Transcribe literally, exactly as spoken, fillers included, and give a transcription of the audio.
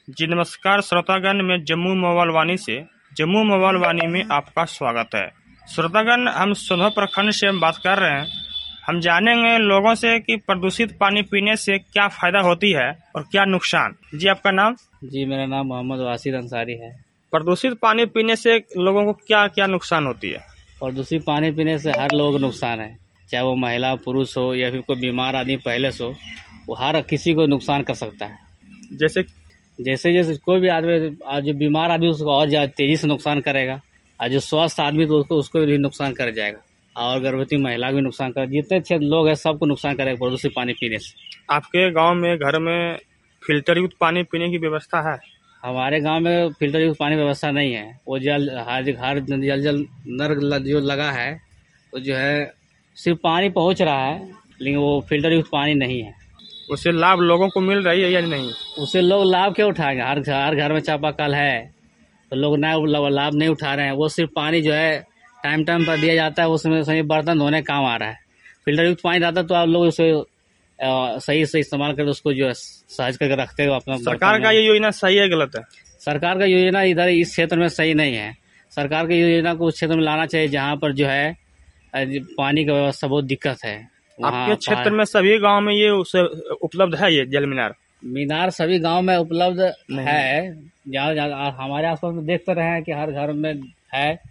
जी नमस्कार श्रोतागण, मैं जम्मू मोबाइल वाणी से जम्मू मोबाइल वाणी में आपका स्वागत है। श्रोतागण, हम सोनभद्र प्रखंड से बात कर रहे हैं। हम जानेंगे लोगों से कि प्रदूषित पानी पीने से क्या फायदा होती है और क्या नुकसान। जी आपका नाम? जी मेरा नाम मोहम्मद वासिद अंसारी है। प्रदूषित पानी पीने से लोगों को क्या क्या नुकसान होती है? प्रदूषित पानी पीने से हर लोगों को नुकसान है, चाहे वो महिला पुरुष हो या फिर कोई बीमार आदमी पहले से हो, वो हर किसी को नुकसान कर सकता है। जैसे जैसे जैसे कोई भी आदमी, आज जो बीमार आदमी उसको और ज्यादा तेजी से नुकसान करेगा, और जो स्वस्थ आदमी तो उसको उसको भी नुकसान कर जाएगा, और गर्भवती महिला भी नुकसान कर, जितने अच्छे लोग हैं सबको नुकसान करेगा प्रदूषित पानी पीने से। आपके गांव में घर में फिल्टर युक्त पानी पीने की व्यवस्था है? हमारे गांव में फिल्टर युक्त पानी व्यवस्था नहीं है। वो जल हर हर जल जल नल जो लगा है वो जो है सिर्फ पानी पहुंच रहा है, लेकिन वो फिल्टर युक्त पानी नहीं है। उससे लाभ लोगों को मिल रही है या नहीं? उससे लोग लाभ क्यों उठाएंगे? हर हर घर में चापाकल है, तो लोग ना लाभ नहीं उठा रहे हैं। वो सिर्फ पानी जो है टाइम टाइम पर दिया जाता है, उसमें सही बर्तन धोने काम आ रहा है। फिल्टर युक्त पानी रहता तो आप लोग उसे सही से इस्तेमाल करके उसको जो है सहज करके रखते हो अपना। सरकार का ये योजना सही है गलत है? सरकार का योजना इधर इस क्षेत्र में सही नहीं है। सरकार की योजना को उस क्षेत्र में लाना चाहिए जहाँ पर जो है पानी की व्यवस्था बहुत दिक्कत है। आपके क्षेत्र में सभी गांव में ये उसे उपलब्ध है? ये जल मीनार मीनार सभी गांव में उपलब्ध है। ज्यादा ज्यादा हमारे आसपास में देखते रहे हैं कि हर घर में है।